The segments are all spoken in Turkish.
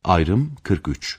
Ayrım 43.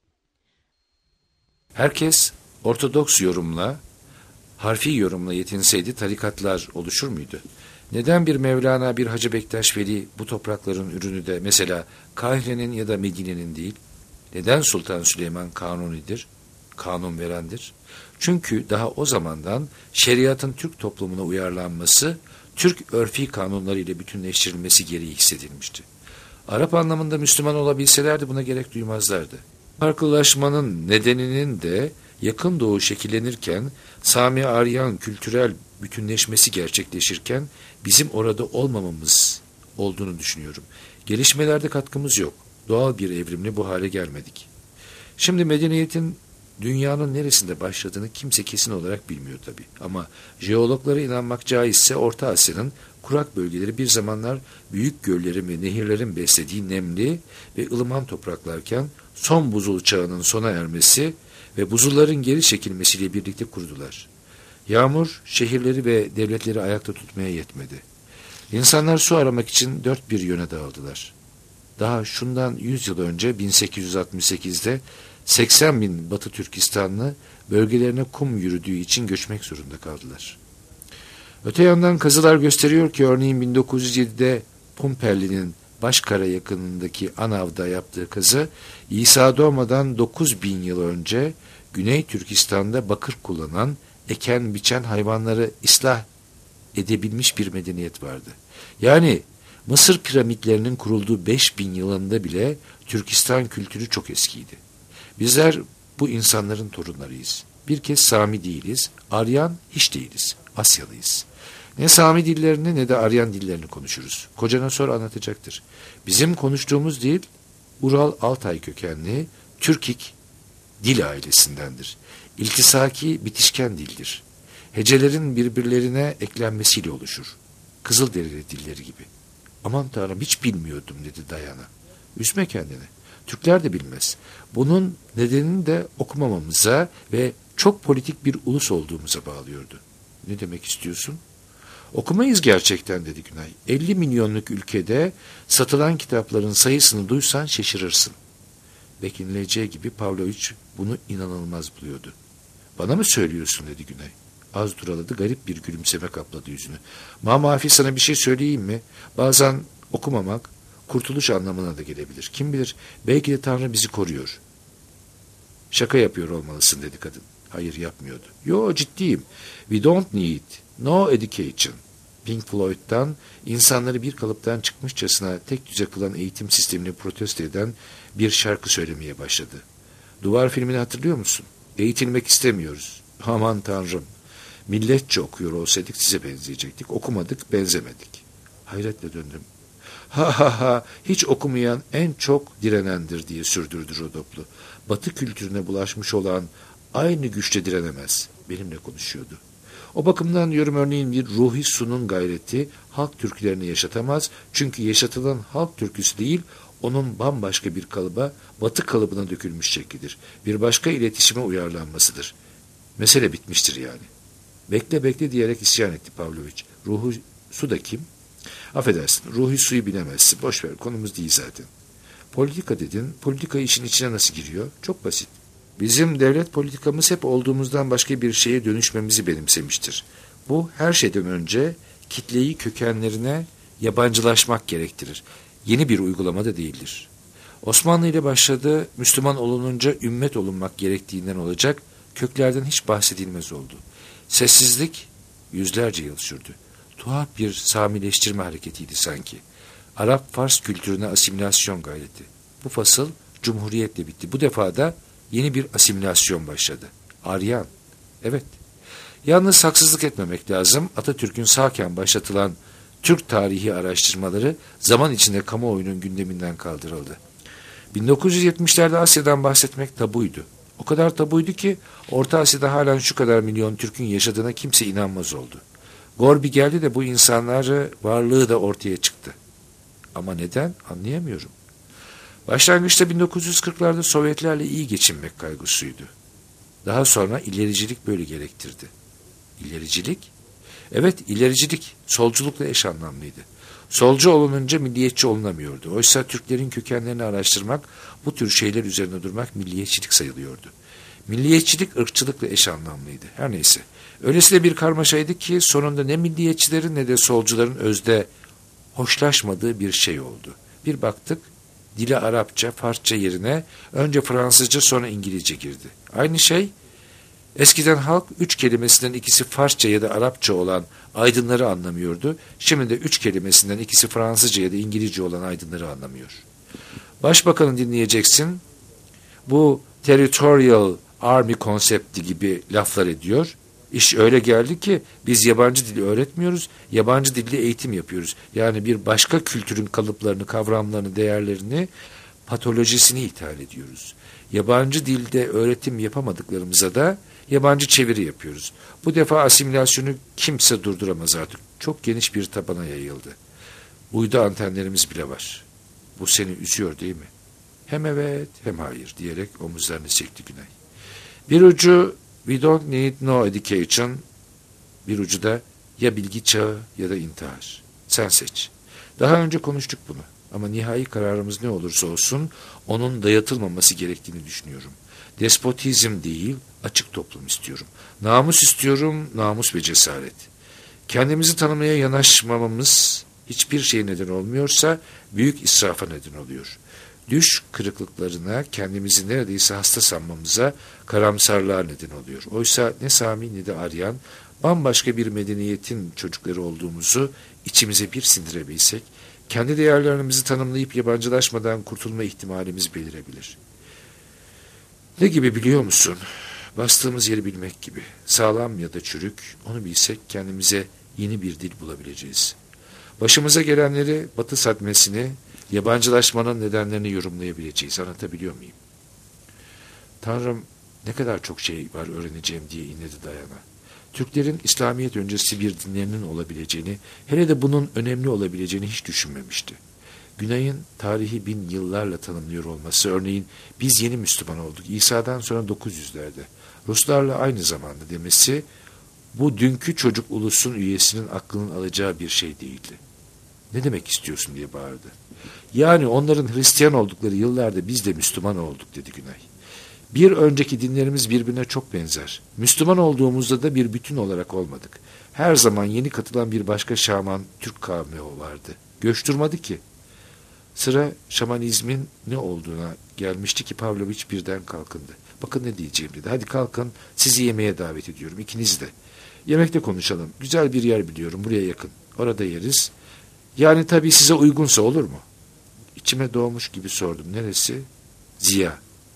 Herkes ortodoks yorumla, harfi yorumla yetinseydi tarikatlar oluşur muydu? Neden bir Mevlana, bir Hacı Bektaş Veli bu toprakların ürünü de mesela Kahire'nin ya da Medine'nin değil? Neden Sultan Süleyman Kanuni'dir, kanun verendir? Çünkü daha o zamandan şeriatın Türk toplumuna uyarlanması, Türk örfi kanunları ile bütünleştirilmesi gereği hissedilmişti. Arap anlamında Müslüman olabilselerdi buna gerek duymazlardı. Farklılaşmanın nedeninin de yakın doğu şekillenirken, Sami-Aryan kültürel bütünleşmesi gerçekleşirken bizim orada olmamamız olduğunu düşünüyorum. Gelişmelerde katkımız yok. Doğal bir evrimle bu hale gelmedik. Şimdi medeniyetin dünyanın neresinde başladığını kimse kesin olarak bilmiyor tabii. Ama jeologlara inanmak caizse Orta Asya'nın kurak bölgeleri bir zamanlar büyük göllerin ve nehirlerin beslediği nemli ve ılıman topraklarken son buzul çağının sona ermesi ve buzulların geri çekilmesiyle birlikte kurudular. Yağmur şehirleri ve devletleri ayakta tutmaya yetmedi. İnsanlar su aramak için dört bir yöne dağıldılar. Daha şundan 100 yıl önce 1868'de 80 bin Batı Türkistanlı bölgelerine kum yürüdüğü için göçmek zorunda kaldılar. Öte yandan kazılar gösteriyor ki örneğin 1907'de Pumpelli'nin Başkara yakınındaki Anav'da yaptığı kazı İsa doğmadan 9 bin yıl önce Güney Türkistan'da bakır kullanan, eken biçen hayvanları ıslah edebilmiş bir medeniyet vardı. Yani Mısır piramitlerinin kurulduğu 5000 yılında bile Türkistan kültürü çok eskiydi. Bizler bu insanların torunlarıyız. Bir kez Sami değiliz, Aryan hiç değiliz, Asyalıyız. Ne Sami dillerini ne de Aryan dillerini konuşuruz. Kocana sor anlatacaktır. Bizim konuştuğumuz dil Ural-Altay kökenli Türkik dil ailesindendir. İltisaki bitişken dildir. Hecelerin birbirlerine eklenmesiyle oluşur. Kızılderili dilleri gibi. Aman Tanrım hiç bilmiyordum dedi Dayana. Üzme kendini. Türkler de bilmez. Bunun nedenini de okumamamıza ve çok politik bir ulus olduğumuza bağlıyordu. Ne demek istiyorsun? Okumayız gerçekten dedi Günay. 50 milyonluk ülkede satılan kitapların sayısını duysan şaşırırsın. Beklenilecek gibi Pavloviç bunu inanılmaz buluyordu. Bana mı söylüyorsun dedi Günay. Az duraladı, garip bir gülümseme kapladı yüzünü. Mamafi sana bir şey söyleyeyim mi? Bazen okumamak kurtuluş anlamına da gelebilir. Kim bilir belki de Tanrı bizi koruyor. Şaka yapıyor olmalısın dedi kadın. Hayır yapmıyordu. Yo ciddiyim. We don't need no education. Pink Floyd'dan insanları bir kalıptan çıkmışçasına tek düze kılan eğitim sistemini protesto eden bir şarkı söylemeye başladı. Duvar filmini hatırlıyor musun? Eğitilmek istemiyoruz. Aman Tanrım. Milletçe okuyor olsaydık size benzeyecektik. Okumadık, benzemedik. Hayretle döndüm. Ha ha ha, hiç okumayan en çok direnendir diye sürdürdü Rodoplu. Batı kültürüne bulaşmış olan aynı güçle direnemez. Benimle konuşuyordu. O bakımdan diyorum örneğin bir Ruhi Su'nun gayreti halk türkülerini yaşatamaz. Çünkü yaşatılan halk türküsü değil, onun bambaşka bir kalıba, Batı kalıbına dökülmüş şeklidir. Bir başka iletişime uyarlanmasıdır. Mesele bitmiştir yani. Bekle bekle diyerek isyan etti Pavloviç. Ruhi Su da kim? Affedersin, Ruhi Su'yu bilemezsin. Boş ver, konumuz değil zaten. Politika dedin, politika işin içine nasıl giriyor? Çok basit. Bizim devlet politikamız hep olduğumuzdan başka bir şeye dönüşmemizi benimsemiştir. Bu her şeyden önce kitleyi kökenlerine yabancılaşmak gerektirir. Yeni bir uygulama da değildir. Osmanlı ile başladı, Müslüman olununca ümmet olunmak gerektiğinden olacak, köklerden hiç bahsedilmez oldu. Sessizlik yüzlerce yıl sürdü. Tuhaf bir Samileştirme hareketiydi sanki. Arap-Fars kültürüne asimilasyon gayreti. Bu fasıl cumhuriyetle bitti. Bu defa da yeni bir asimilasyon başladı. Aryan. Evet. Yalnız haksızlık etmemek lazım. Atatürk'ün sağken başlatılan Türk tarihi araştırmaları zaman içinde kamuoyunun gündeminden kaldırıldı. 1970'lerde Asya'dan bahsetmek tabuydu. O kadar tabuydu ki Orta Asya'da halen şu kadar milyon Türk'ün yaşadığına kimse inanmaz oldu. Gorbi geldi de bu insanları varlığı da ortaya çıktı. Ama neden? Anlayamıyorum. Başlangıçta 1940'larda Sovyetlerle iyi geçinmek kaygısıydı. Daha sonra ilericilik böyle gerektirdi. İlericilik? Evet, ilericilik solculukla eş anlamlıydı. Solcu olununca milliyetçi olunamıyordu. Oysa Türklerin kökenlerini araştırmak, bu tür şeyler üzerine durmak milliyetçilik sayılıyordu. Milliyetçilik ırkçılıkla eş anlamlıydı. Her neyse. Öylesine bir karmaşaydı ki sonunda ne milliyetçilerin ne de solcuların özde hoşlaşmadığı bir şey oldu. Bir baktık, dile Arapça, Farsça yerine önce Fransızca sonra İngilizce girdi. Aynı şey, eskiden halk 3 kelimesinden ikisi Farsça ya da Arapça olan aydınları anlamıyordu. Şimdi de 3 kelimesinden ikisi Fransızca ya da İngilizce olan aydınları anlamıyor. Başbakanı dinleyeceksin, bu territorial army konsepti gibi laflar ediyor. İş öyle geldi ki biz yabancı dili öğretmiyoruz, yabancı dilde eğitim yapıyoruz. Yani bir başka kültürün kalıplarını, kavramlarını, değerlerini, patolojisini ithal ediyoruz. Yabancı dilde öğretim yapamadıklarımıza da yabancı çeviri yapıyoruz. Bu defa asimilasyonu kimse durduramaz artık. Çok geniş bir tabana yayıldı. Uydu antenlerimiz bile var. Bu seni üzüyor değil mi? Hem evet hem hayır diyerek omuzlarını çekti Güney. Bir ucu we don't need no education, bir ucu da ya bilgi çağı ya da intihar. Sen seç. Daha önce konuştuk bunu ama nihai kararımız ne olursa olsun onun dayatılmaması gerektiğini düşünüyorum. Despotizm değil, açık toplum istiyorum. Namus istiyorum, namus ve cesaret. Kendimizi tanımaya yanaşmamamız hiçbir şey neden olmuyorsa büyük israfa neden oluyor. Düş kırıklıklarına, kendimizi neredeyse hasta sanmamıza karamsarlığa neden oluyor. Oysa ne Sami ne de Aryan bambaşka bir medeniyetin çocukları olduğumuzu içimize bir sindirebilsek, kendi değerlerimizi tanımlayıp yabancılaşmadan kurtulma ihtimalimiz belirebilir. Ne gibi biliyor musun? Bastığımız yeri bilmek gibi. Sağlam ya da çürük, onu bilsek kendimize yeni bir dil bulabileceğiz. Başımıza gelenleri, Batı sadmesini, yabancılaşmanın nedenlerini yorumlayabileceğiz. Anlatabiliyor muyum? Tanrım, ne kadar çok şey var öğreneceğim diye inledi Dayana. Türklerin İslamiyet öncesi bir dinlerinin olabileceğini, hele de bunun önemli olabileceğini hiç düşünmemişti. Güney'in tarihi 1000 yıllarla tanımlıyor olması, örneğin biz yeni Müslüman olduk, İsa'dan sonra 900'lerde, Ruslarla aynı zamanda demesi, bu dünkü çocuk ulusun üyesinin aklının alacağı bir şey değildi. Ne demek istiyorsun diye bağırdı. Yani onların Hristiyan oldukları yıllarda biz de Müslüman olduk dedi Güney. Bir önceki dinlerimiz birbirine çok benzer. Müslüman olduğumuzda da bir bütün olarak olmadık. Her zaman yeni katılan bir başka şaman Türk kavmi vardı. Göç durmadı ki. Sıra şamanizmin ne olduğuna gelmişti ki Pavlovich birden kalkındı. Bakın ne diyeceğim dedi. Hadi kalkın, sizi yemeğe davet ediyorum, ikiniz de. Yemekte konuşalım. Güzel bir yer biliyorum, buraya yakın. Orada yeriz. Yani tabii size uygunsa olur mu? İçime doğmuş gibi sordum. Neresi? Ziya.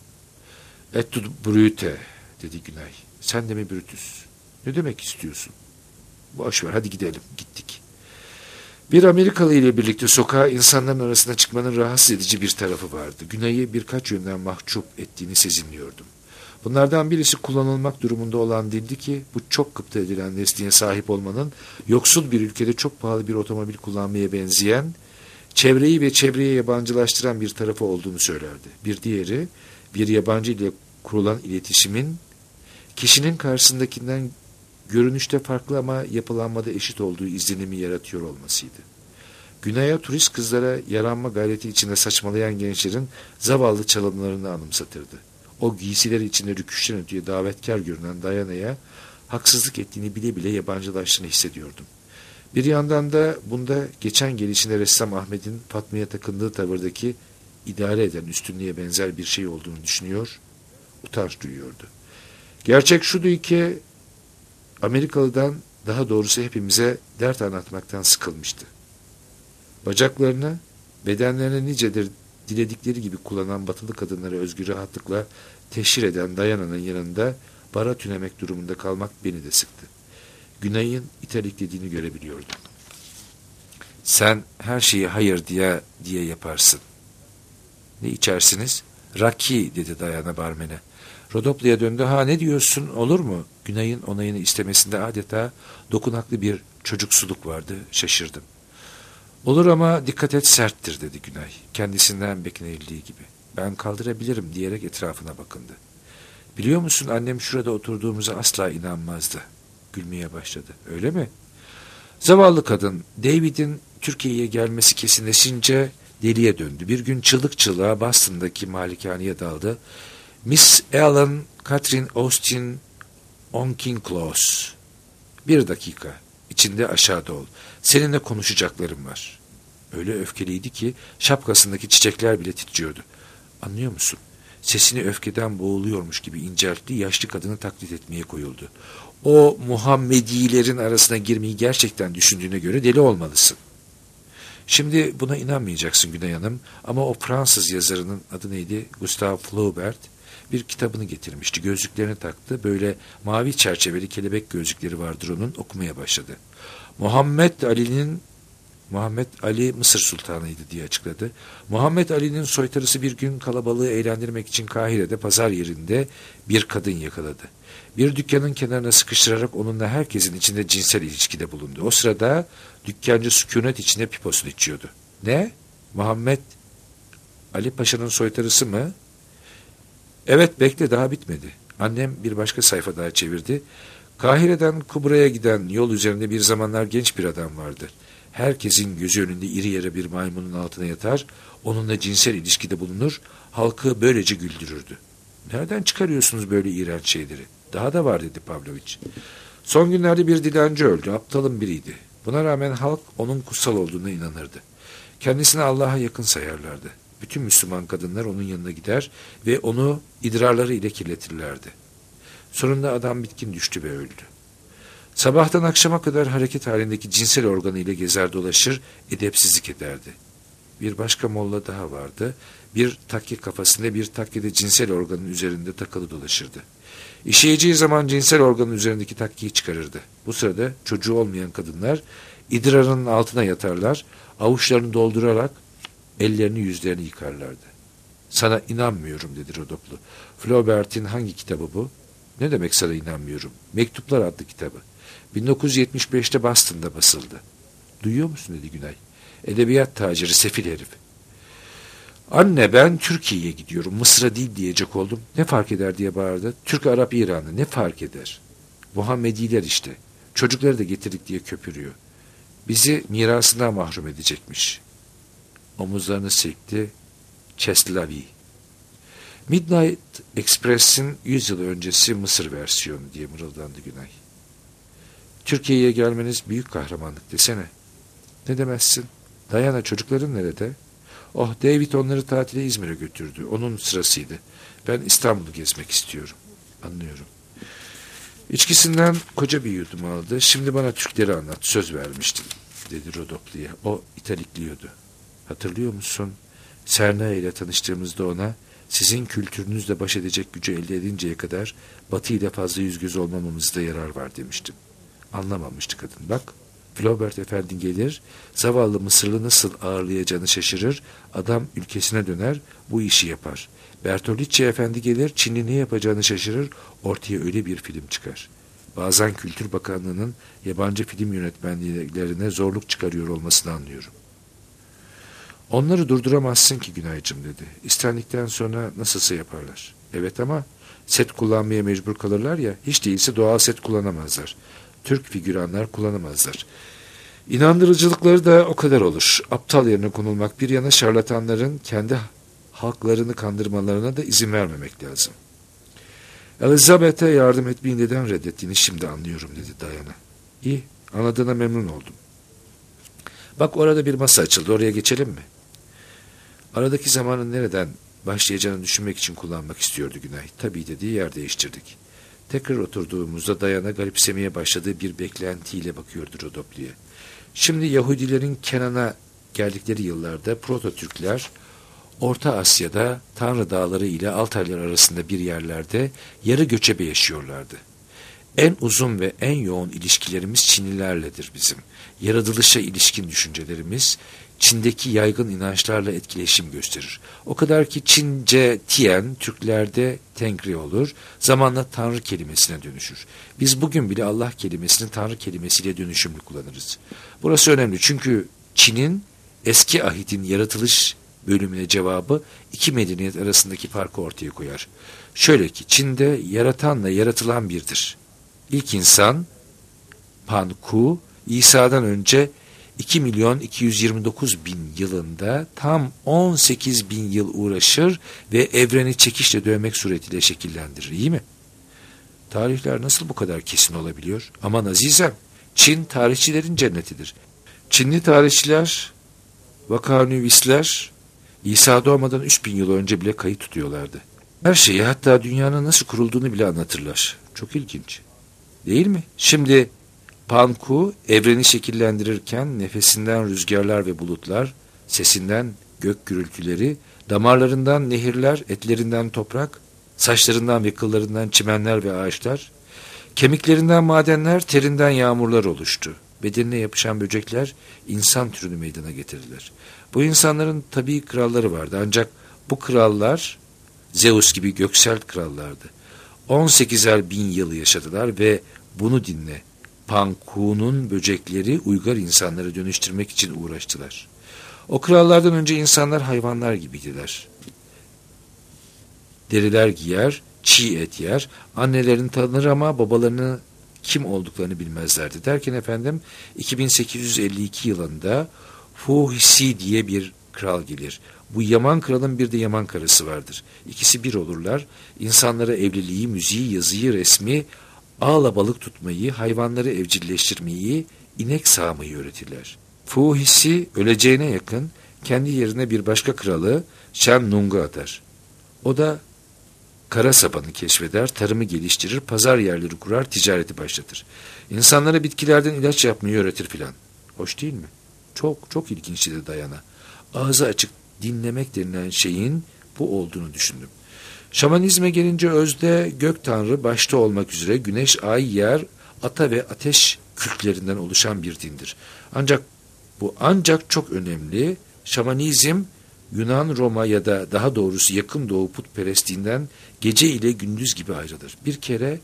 Et brute dedi Güney. Sen de mi Brutus? Ne demek istiyorsun? Boş ver, hadi gidelim. Gittik. Bir Amerikalı ile birlikte sokağa insanların arasına çıkmanın rahatsız edici bir tarafı vardı. Güney'i birkaç yönden mahcup ettiğini sezinliyordum. Bunlardan birisi kullanılmak durumunda olan dildi ki bu çok gıpta edilen nesneye sahip olmanın yoksul bir ülkede çok pahalı bir otomobil kullanmaya benzeyen, çevreyi ve çevreye yabancılaştıran bir tarafı olduğunu söylerdi. Bir diğeri, bir yabancı ile kurulan iletişimin kişinin karşısındakinden görünüşte farklı ama yapılanmada eşit olduğu izlenimi yaratıyor olmasıydı. Güney'e turist kızlara yaranma gayreti içinde saçmalayan gençlerin zavallı çalımlarını anımsatırdı. O giysiler içinde rüküşten öteye davetkar görünen Dayana'ya haksızlık ettiğini bile bile yabancılaştığını hissediyordum. Bir yandan da bunda geçen gelişinde ressam Ahmet'in Fatma'ya takındığı tavırdaki idare eden üstünlüğe benzer bir şey olduğunu düşünüyor, utanç duyuyordu. Gerçek şuydu ki Amerikalı'dan, daha doğrusu hepimize dert anlatmaktan sıkılmıştı. Bacaklarını, bedenlerine nicedir diledikleri gibi kullanan batılı kadınlara özgür rahatlıkla teşhir eden Dayana'nın yanında bara tünemek durumunda kalmak beni de sıktı. Güney'in ithaliklediğini görebiliyordum. Sen her şeyi hayır diye yaparsın. Ne içersiniz? Raki dedi Dayana barmene. Rodoplu'ya döndü. Ha ne diyorsun, olur mu? Güney'in onayını istemesinde adeta dokunaklı bir çocuksuluk vardı. Şaşırdım. Olur ama dikkat et, serttir dedi Güney. Kendisinden beklenildiği gibi. Ben kaldırabilirim diyerek etrafına bakındı. Biliyor musun, annem şurada oturduğumuza asla inanmazdı. Gülmeye başladı. Öyle mi? Zavallı kadın, David'in Türkiye'ye gelmesi kesinleşince deliye döndü. Bir gün çığlık çığlığa Boston'daki malikaneye daldı. Miss Ellen Catherine Austin Onkinclose. 1 dakika. İçinde aşağıda ol. Seninle konuşacaklarım var. Öyle öfkeliydi ki şapkasındaki çiçekler bile titriyordu. Anlıyor musun? Sesini öfkeden boğuluyormuş gibi inceltti, yaşlı kadını taklit etmeye koyuldu. O Muhammedilerin arasına girmeyi gerçekten düşündüğüne göre deli olmalısın. Şimdi buna inanmayacaksın Güney Hanım ama o Fransız yazarının adı neydi? Gustave Flaubert bir kitabını getirmişti. Gözlüklerini taktı. Böyle mavi çerçeveli kelebek gözlükleri vardır onun. Okumaya başladı. Muhammed Ali Mısır Sultanıydı diye açıkladı. Muhammed Ali'nin soytarısı bir gün kalabalığı eğlendirmek için Kahire'de pazar yerinde bir kadın yakaladı. Bir dükkanın kenarına sıkıştırarak onunla herkesin içinde cinsel ilişkide bulundu. O sırada dükkancı sükunet içinde piposunu içiyordu. Ne? Muhammed Ali Paşa'nın soytarısı mı? Evet, bekle, daha bitmedi. Annem bir başka sayfa daha çevirdi. Kahire'den Kubra'ya giden yol üzerinde bir zamanlar genç bir adam vardı. Herkesin gözü önünde iri yarı bir maymunun altına yatar, onunla cinsel ilişkide bulunur, halkı böylece güldürürdü. Nereden çıkarıyorsunuz böyle iğrenç şeyleri? Daha da var dedi Pavloviç. Son günlerde bir dilenci öldü, aptalın biriydi. Buna rağmen halk onun kutsal olduğuna inanırdı. Kendisini Allah'a yakın sayarlardı. Bütün Müslüman kadınlar onun yanına gider ve onu idrarları ile kirletirlerdi. Sonunda adam bitkin düştü ve öldü. Sabahtan akşama kadar hareket halindeki cinsel organı ile gezer dolaşır, edepsizlik ederdi. Bir başka molla daha vardı. Bir takke kafasında bir takkede cinsel organın üzerinde takılı dolaşırdı. İşeyeceği zaman cinsel organın üzerindeki takkeyi çıkarırdı. Bu sırada çocuğu olmayan kadınlar idrarının altına yatarlar, avuçlarını doldurarak ellerini yüzlerini yıkarlardı. Sana inanmıyorum dedi Rodoplu. Flaubert'in hangi kitabı bu? Ne demek sana inanmıyorum? Mektuplar adlı kitabı. 1975'te Boston'da basıldı. Duyuyor musun dedi Günay. Edebiyat taciri sefil herif. Anne ben Türkiye'ye gidiyorum. Mısır'a değil diyecek oldum. Ne fark eder diye bağırdı. Türk, Arap, İranlı ne fark eder? Muhammediler işte. Çocukları da getirdik diye köpürüyor. Bizi mirasından mahrum edecekmiş. Omuzlarını silkti. Çeslavi. Midnight Express'in 100 yıl öncesi Mısır versiyonu diye mırıldandı Günay. Türkiye'ye gelmeniz büyük kahramanlık desene. Ne demezsin? Diana çocukların nerede? Oh, David onları tatile İzmir'e götürdü. Onun sırasıydı. Ben İstanbul'u gezmek istiyorum. Anlıyorum. İçkisinden koca bir yudum aldı. Şimdi bana Türkleri anlat. Söz vermiştin dedi Rodoplu'ya. O italikliyordu. Hatırlıyor musun? Serna ile tanıştığımızda ona sizin kültürünüzle baş edecek gücü elde edinceye kadar Batı ile fazla yüz göz olmamamızda yarar var demiştim. Anlamamıştı kadın. Bak, Flaubert Efendi gelir, zavallı Mısırlı nasıl ağırlayacağını şaşırır, adam ülkesine döner, bu işi yapar. Bertolucci Efendi gelir, Çinli ne yapacağını şaşırır, ortaya öyle bir film çıkar. Bazen Kültür Bakanlığı'nın yabancı film yönetmenliklerine zorluk çıkarıyor olmasını anlıyorum. Onları durduramazsın ki Günaycığım dedi. İstendikten sonra nasılsa yaparlar. Evet ama set kullanmaya mecbur kalırlar ya, hiç değilse doğal set kullanamazlar. Türk figüranlar kullanamazlar. İnandırıcılıkları da o kadar olur. Aptal yerine konulmak bir yana şarlatanların kendi halklarını kandırmalarına da izin vermemek lazım. Elizabeth'e yardım etmeyi neden reddettiğini şimdi anlıyorum dedi Diana. İyi, anladığına memnun oldum. Bak orada bir masa açıldı, oraya geçelim mi? Aradaki zamanın nereden başlayacağını düşünmek için kullanmak istiyordu Günay. Tabii dediği yer değiştirdik. Tekrar oturduğumuzda Diana garipsemeye başladığı bir beklentiyle bakıyordu Rodoplu'ya. Şimdi Yahudilerin Kenan'a geldikleri yıllarda Proto-Türkler Orta Asya'da Tanrı Dağları ile Altaylar arasında bir yerlerde yarı göçebe yaşıyorlardı. En uzun ve en yoğun ilişkilerimiz Çinlilerledir bizim. Yaratılışa ilişkin düşüncelerimiz Çin'deki yaygın inançlarla etkileşim gösterir. O kadar ki Çince Tien, Türklerde Tengri olur, zamanla Tanrı kelimesine dönüşür. Biz bugün bile Allah kelimesini Tanrı kelimesiyle dönüşümlü kullanırız. Burası önemli çünkü Çin'in eski ahitin yaratılış bölümüne cevabı iki medeniyet arasındaki farkı ortaya koyar. Şöyle ki Çin'de yaratanla yaratılan birdir. İlk insan, Pan Ku, İsa'dan önce 2.229.000 yılında tam 18.000 yıl uğraşır ve evreni çekişle dövmek suretiyle şekillendirir, iyi mi? Tarihler nasıl bu kadar kesin olabiliyor? Aman azizem, Çin tarihçilerin cennetidir. Çinli tarihçiler, vakanüvisler, İsa doğmadan 3000 yıl önce bile kayıt tutuyorlardı. Her şeyi, hatta dünyanın nasıl kurulduğunu bile anlatırlar. Çok ilginç. Değil mi? Şimdi Panku evreni şekillendirirken nefesinden rüzgarlar ve bulutlar, sesinden gök gürültüleri, damarlarından nehirler, etlerinden toprak, saçlarından ve kıllarından çimenler ve ağaçlar, kemiklerinden madenler, terinden yağmurlar oluştu. Bedenine yapışan böcekler insan türünü meydana getirdiler. Bu insanların tabii kralları vardı, ancak bu krallar Zeus gibi göksel krallardı. 18'er bin yıl yaşadılar ve bunu dinle, Panku'nun böcekleri uygar insanları dönüştürmek için uğraştılar. O krallardan önce insanlar hayvanlar gibiydiler. Deriler giyer, çiğ et yer, annelerini tanır ama babalarını kim olduklarını bilmezlerdi. Derken efendim 2852 yılında Fuhisi diye bir kral gelir. Bu Yaman kralın bir de Yaman karısı vardır. İkisi bir olurlar. İnsanlara evliliği, müziği, yazıyı, resmi, ağla balık tutmayı, hayvanları evcilleştirmeyi, inek sağmayı öğretirler. Fuhisi öleceğine yakın kendi yerine bir başka kralı Shen Nung'u atar. O da kara sapanı keşfeder, tarımı geliştirir, pazar yerleri kurar, ticareti başlatır. İnsanlara bitkilerden ilaç yapmayı öğretir filan. Hoş değil mi? Çok çok ilginç dedi Dayana. Ağzı açık dinlemek denilen şeyin bu olduğunu düşündüm. Şamanizme gelince özde gök tanrı başta olmak üzere güneş, ay, yer, ata ve ateş kültlerinden oluşan bir dindir. Ancak çok önemli. Şamanizm Yunan, Roma ya da daha doğrusu Yakın Doğu putperestliğinden gece ile gündüz gibi ayrılır. Bir kere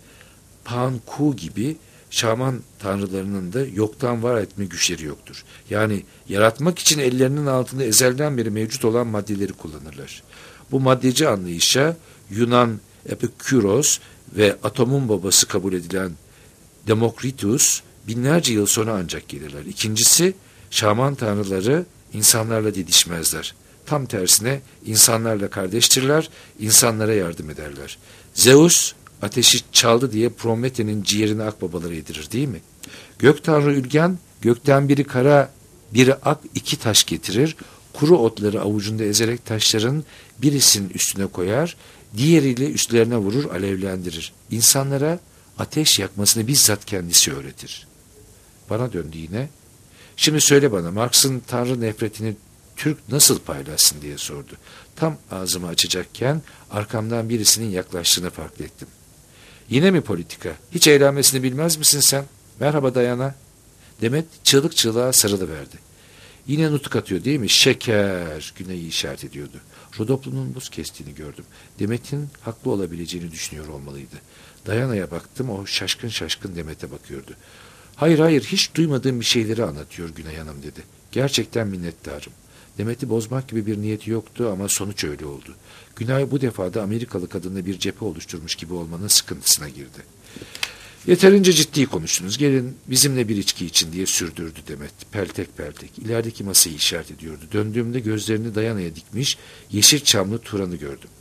Panku gibi şaman tanrılarının da yoktan var etme güçleri yoktur. Yani yaratmak için ellerinin altında ezelden beri mevcut olan maddeleri kullanırlar. Bu maddeci anlayışa Yunan Epiküros ve atomun babası kabul edilen Demokritus binlerce yıl sonra ancak gelirler. İkincisi, şaman tanrıları insanlarla didişmezler. Tam tersine insanlarla kardeştirler, insanlara yardım ederler. Zeus ateşi çaldı diye Prometheus'un ciğerini akbabalara yedirir, değil mi? Gök tanrı Ülgen gökten biri kara biri ak iki taş getirir. Kuru otları avucunda ezerek taşların birisinin üstüne koyar, diğeriyle üstlerine vurur, alevlendirir. İnsanlara ateş yakmasını bizzat kendisi öğretir. Bana döndü yine. Şimdi söyle bana, Marx'ın tanrı nefretini Türk nasıl paylaşsın diye sordu. Tam ağzımı açacakken arkamdan birisinin yaklaştığını fark ettim. Yine mi politika? Hiç eğlenmesini bilmez misin sen? Merhaba Dayana. Demet çığlık çığlığa sarılıverdi. Yine nutuk atıyor değil mi? Şeker, Güney'i işaret ediyordu. Rodoplu'nun buz kestiğini gördüm. Demet'in haklı olabileceğini düşünüyor olmalıydı. Dayana'ya baktım, o şaşkın şaşkın Demet'e bakıyordu. Hayır, hiç duymadığım bir şeyleri anlatıyor Güney Hanım dedi. Gerçekten minnettarım. Demet'i bozmak gibi bir niyeti yoktu ama sonuç öyle oldu. Günay bu defa da Amerikalı kadınla bir cephe oluşturmuş gibi olmanın sıkıntısına girdi. Yeterince ciddi konuştunuz. Gelin bizimle bir içki için diye sürdürdü Demet. Peltek peltek. İlerideki masayı işaret ediyordu. Döndüğümde gözlerini Dayana'ya dikmiş yeşil çamlı Turan'ı gördüm.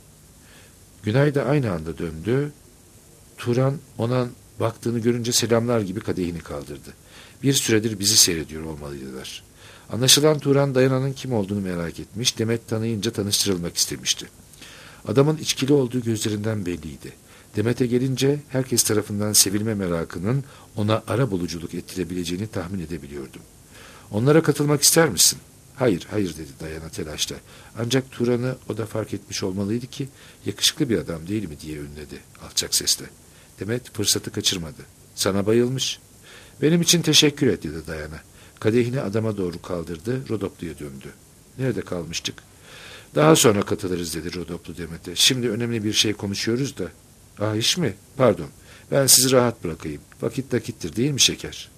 Günay da aynı anda döndü. Turan ona baktığını görünce selamlar gibi kadehini kaldırdı. Bir süredir bizi seyrediyor olmalıydılar. Anlaşılan Turan Dayana'nın kim olduğunu merak etmiş. Demet tanıyınca tanıştırılmak istemişti. Adamın içkili olduğu gözlerinden belliydi. Demet'e gelince herkes tarafından sevilme merakının ona arabuluculuk ettirebileceğini tahmin edebiliyordum. Onlara katılmak ister misin? Hayır dedi Dayana telaşla. Ancak Turan'ı o da fark etmiş olmalıydı ki yakışıklı bir adam değil mi diye ünledi alçak sesle. Demet fırsatı kaçırmadı. Sana bayılmış. Benim için teşekkür et dedi Dayana. Kadehini adama doğru kaldırdı, Rodoplu'ya döndü. Nerede kalmıştık? Daha sonra katılırız dedi Rodoplu Demet'e. Şimdi önemli bir şey konuşuyoruz da. Ah iş mi? Pardon. Ben sizi rahat bırakayım. Vakit nakittir değil mi şeker?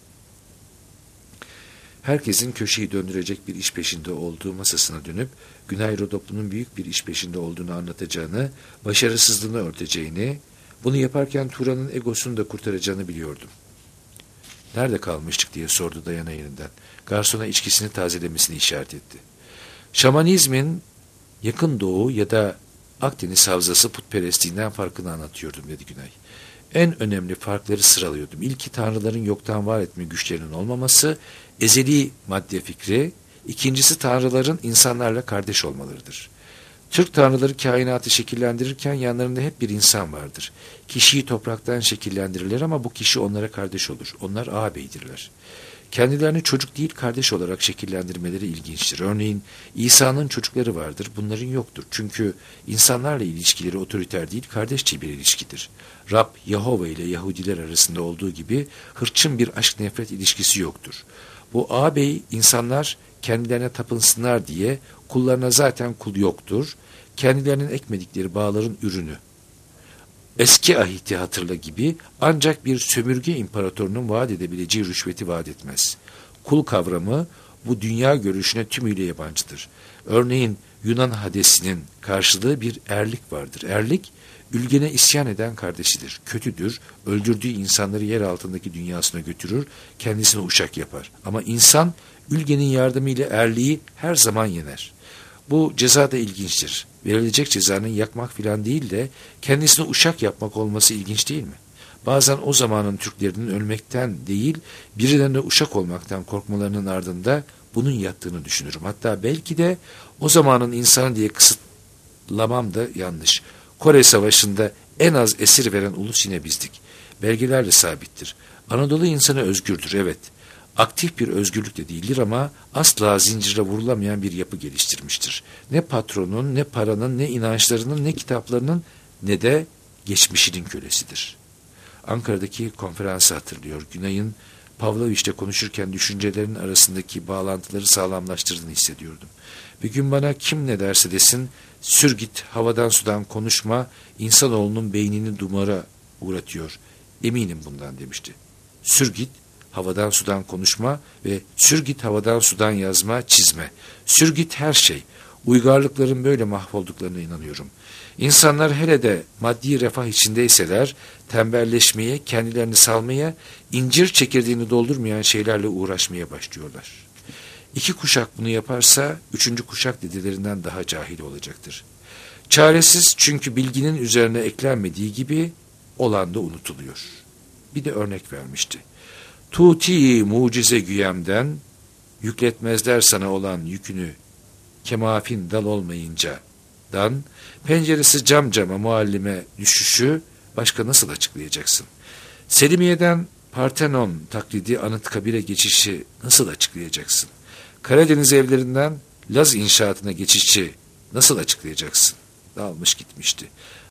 Herkesin köşeyi döndürecek bir iş peşinde olduğu masasına dönüp Günay Rodoplu'nun büyük bir iş peşinde olduğunu anlatacağını, başarısızlığını örteceğini, bunu yaparken Turan'ın egosunu da kurtaracağını biliyordum. Nerede kalmıştık diye sordu Dayana yeniden. Garsona içkisini tazelemesini işaret etti. Şamanizmin yakın doğu ya da Akdeniz havzası putperestliğinden farkını anlatıyordum dedi Günay. En önemli farkları sıralıyordum. İlki tanrıların yoktan var etme güçlerinin olmaması, ezeli madde fikri, ikincisi tanrıların insanlarla kardeş olmalarıdır. Türk tanrıları kainatı şekillendirirken yanlarında hep bir insan vardır. Kişiyi topraktan şekillendirirler ama bu kişi onlara kardeş olur. Onlar ağabeydirler. Kendilerini çocuk değil kardeş olarak şekillendirmeleri ilginçtir. Örneğin İsa'nın çocukları vardır, bunların yoktur. Çünkü insanlarla ilişkileri otoriter değil, kardeşçe bir ilişkidir. Rab, Yahova ile Yahudiler arasında olduğu gibi hırçın bir aşk-nefret ilişkisi yoktur. Bu ağabey insanlar kendilerine tapınsınlar diye kullarına zaten kul yoktur. Kendilerinin ekmedikleri bağların ürünü. Eski ahiti hatırla gibi ancak bir sömürge imparatorunun vaat edebileceği rüşveti vaat etmez. Kul kavramı bu dünya görüşüne tümüyle yabancıdır. Örneğin Yunan Hadesinin karşılığı bir erlik vardır. Erlik, ülgene isyan eden kardeşidir. Kötüdür, öldürdüğü insanları yer altındaki dünyasına götürür, kendisine uşak yapar. Ama insan, ülgenin yardımıyla erliği her zaman yener. Bu ceza da ilginçtir. Verilecek cezanın yakmak filan değil de kendisine uşak yapmak olması ilginç değil mi? Bazen o zamanın Türklerinin ölmekten değil, birilerine uşak olmaktan korkmalarının ardında bunun yattığını düşünürüm. Hatta belki de o zamanın insanı diye kısıtlamam da yanlış. Kore Savaşı'nda en az esir veren ulus yine bizdik. Belgelerle sabittir. Anadolu insanı özgürdür, evet. Aktif bir özgürlük de değildir ama asla zincire vurulamayan bir yapı geliştirmiştir. Ne patronun, ne paranın, ne inançlarının, ne kitaplarının, ne de geçmişinin kölesidir. Ankara'daki konferansı hatırlıyor. Günay'ın Pavloviç'te konuşurken düşüncelerin arasındaki bağlantıları sağlamlaştırdığını hissediyordum. Bir gün bana kim ne derse desin, sür git havadan sudan konuşma, insanoğlunun beynini dumura uğratıyor. Eminim bundan demişti. Sür git havadan sudan konuşma ve sür git havadan sudan yazma, çizme. Sür git her şey. Uygarlıkların böyle mahvolduklarına inanıyorum. İnsanlar hele de maddi refah içindeyseler, tembelleşmeye, kendilerini salmaya, incir çekirdeğini doldurmayan şeylerle uğraşmaya başlıyorlar. 2 kuşak bunu yaparsa, 3. kuşak dedelerinden daha cahil olacaktır. Çaresiz, çünkü bilginin üzerine eklenmediği gibi olan da unutuluyor. Bir de örnek vermişti. Tuti mucize güyemden, yükletmezler sana olan yükünü, kemafin dal olmayınca dan, penceresi cam cama muallime düşüşü başka nasıl açıklayacaksın? Selimiye'den Partenon taklidi Anıtkabir'e geçişi nasıl açıklayacaksın? Karadeniz evlerinden Laz inşaatına geçişi nasıl açıklayacaksın? Dağılmış gitmişti.